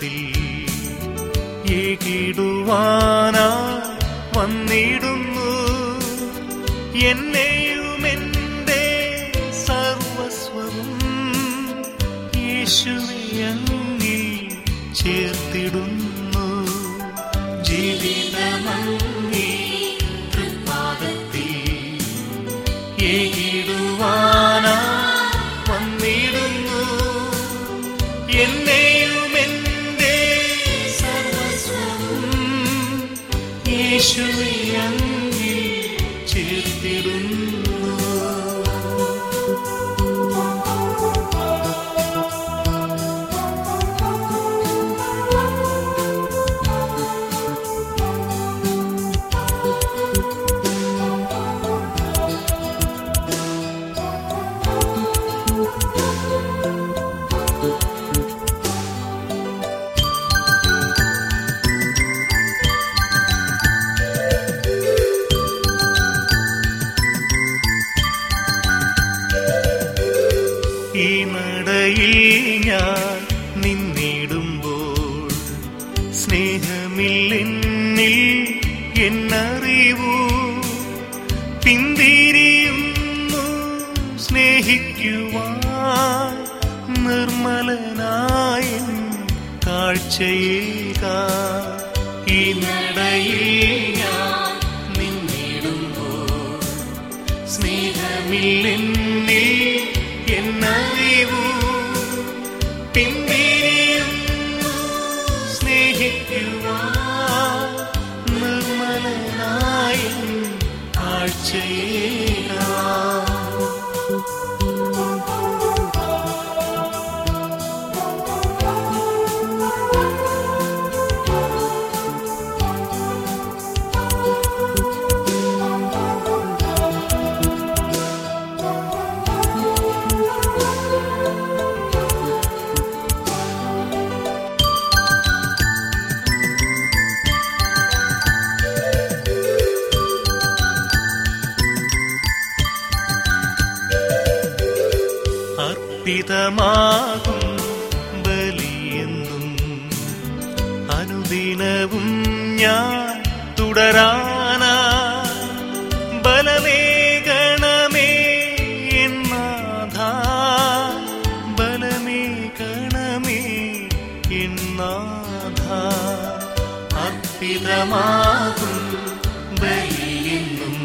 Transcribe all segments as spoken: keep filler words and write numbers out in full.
തൃപ്പാദത്തിൽ ഏകിടുവാനാ വന്നിടുന്നു. എന്നെയുമെന്റെ സർവസ്വവും യേശുവേ അങ്ങിൽ ചേർത്തിടുന്നു. ജീവിതമങ്ങി തൃപ്പാദത്തിൽ ഏകിടുവാനാ വന്നിടുന്നു. എന്നെയുമെന്റെ സർവസ്വവും യേശുവേ അങ്ങിൽ ചേർത്തിടുന്നു. ഈ നടയിൽ ഞാൻ നിന്നിടുമ്പോൾ സ്നേഹമില്ലെന്നിൽ എന്നറിവൂ. പിന്തിരിയുന്നു സ്നേഹിക്കുവാൻ നിർമ്മലനായ കാഴ്ചയേകാൻ. ഈ നടയിൽ ഞാൻ നിന്നിടുമ്പോൾ സ്നേഹമില്ലെന്നിൽ എന്നറിവൂ. പിന്തിരിയുന്നു സ്നേഹിക്കുവാൻ നിർമ്മലനായ കാഴ്ചയേകാൻ. അർപ്പിതമാകും ബലിയെന്നും അനുദിനവും ഞാൻ തുടരാനാ. ബലമേകണമേ എന്നാഥാ, ബലമേകണമേ എന്നാഥാ. അർപ്പിതമാകും ബലിയെന്നും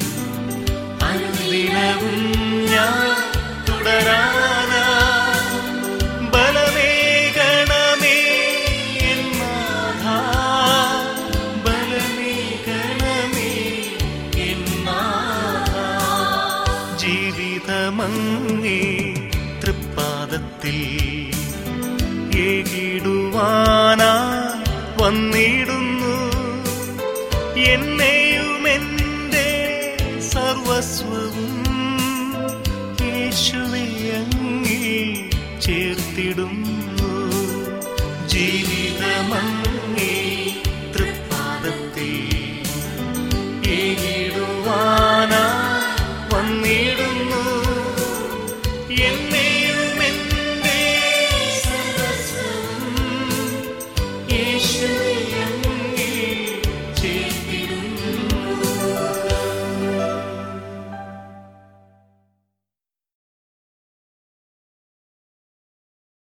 അനുദിനവും ഞാൻ തുടരാനാ. ബലമേകണമേ എന്നാഥാ, ബലമേകണമേ എന്നാഥാ. ജീവിതമങ്ങേ തൃപ്പാദത്തിൽ ഏകിടുവാനാ വന്നിടുന്നു. എന്നെയുമെന്റെ സർവസ്വവും യേശുവേ അങ്ങിൽ ചേർത്തിടുന്നു. ജീവി